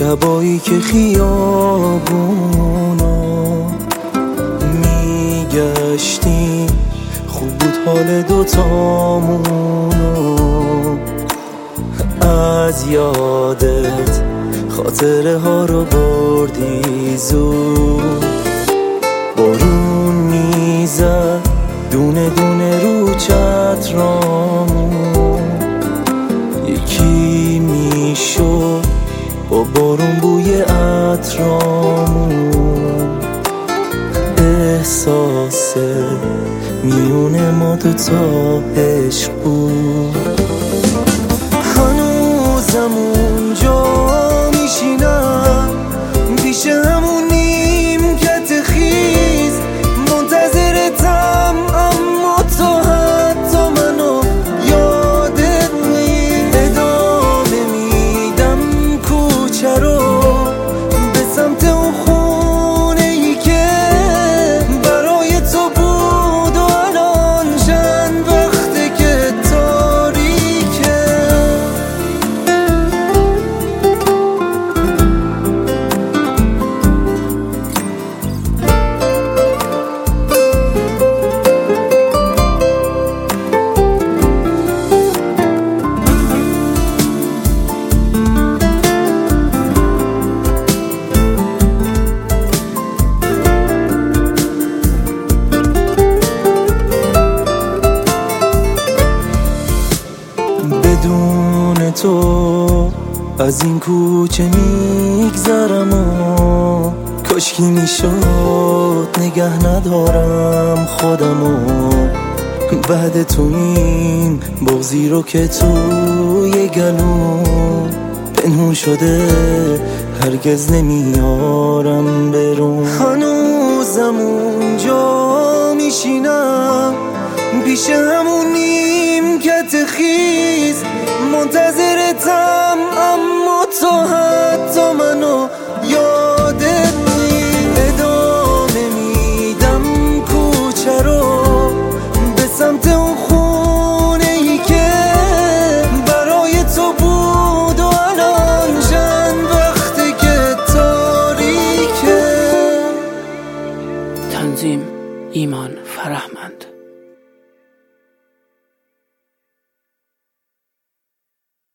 شبایی که خیابونا میگشتیم، خوب بود حال دوتامونو. از یادت خاطره ها رو بردی زود، بارون میزد دونه دونه رو چترامون، یکی میشد با بارون بوی عطرامون. احساس میونه ما دوتا عشق بود. هنوزم اونجا میشینم پیش همون نیمکت خیز، منتظرتم اما تو حتی منو یادت نیست. ادامه میدم کوچه رو به سمت اون خونه ای که برای تو بود و الان چند وقته که تاریکه. بدون تو از این کوچه میگذرم و کاشکی میشد نگه ندارم خودمو. بعد تو این بغضی رو که توی گلوم پنهون شده هرگز نمیارم برون. هنوزم اونجا میشینم پیش همون نیمکت خیز، منتظرتم اما تو حتی منو یادت نیست. ادامه میدم کوچه رو به سمت اون خونه ای که برای تو بود و الان چند وقته که تاریکه. تنظیم ایمان فرهمند.